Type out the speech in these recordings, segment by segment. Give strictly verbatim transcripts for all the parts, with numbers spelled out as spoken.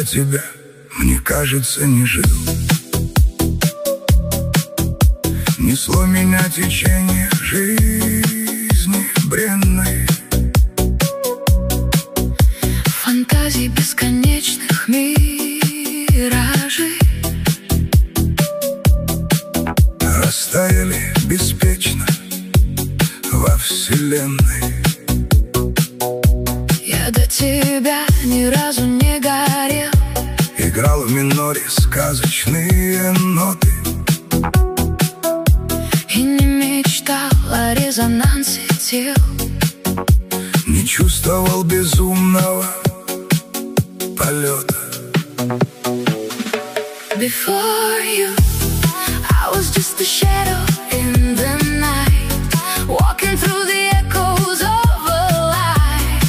тебя, мне кажется, не жил. Несло меня течение жизни бренной, фантазий бесконечных миражей растаяли беспечно во вселенной. Я до тебя ни разу не горел, играл в миноре сказочные ноты и не мечтал о резонансе тел, не чувствовал безумного полета. Before you, I was just a shadow in the night, walking through the echoes of a life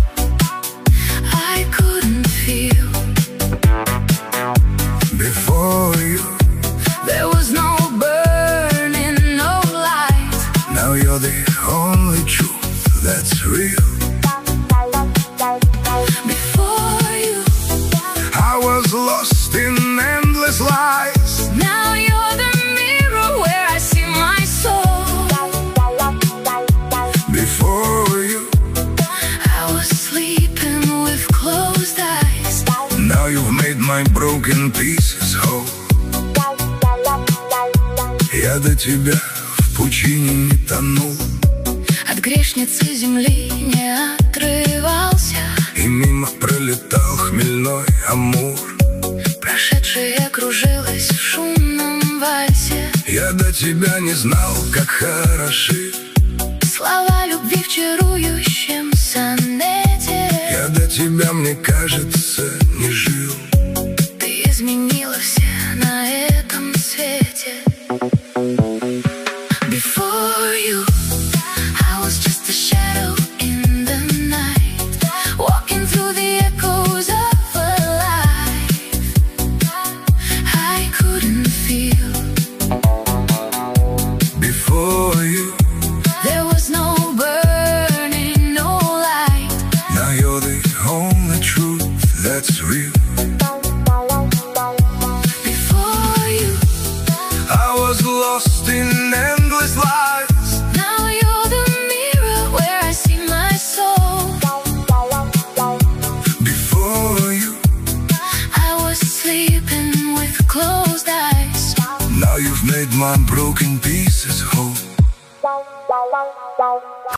I couldn't feel. Before you, there was no burning, no light. Now you're the only truth that's real. Before you, I was lost in endless lies. now you're the mirror where I see my soul. Before you, I was sleeping with closed eyes. now you've made my broken pieces whole. Я до тебя в пучине не тонул, От грешницы земли не отрывался, и мимо пролетал хмельной амур. прошедшее кружилось в шумном вальсе. Я до тебя не знал, как хороши Слова любви в чарующем сонете. Я до тебя, мне кажется, не жил. Ты изменила все на этом свете. Before you, I was just a shadow in the night, walking through the echoes of a life I couldn't feel. Before you, there was no burning, no light. now you're the only truth that's real. Before you, I was lost in endless lies. now you're the mirror where I see my soul. Before you, I was sleeping with closed eyes. now you've made my broken pieces whole.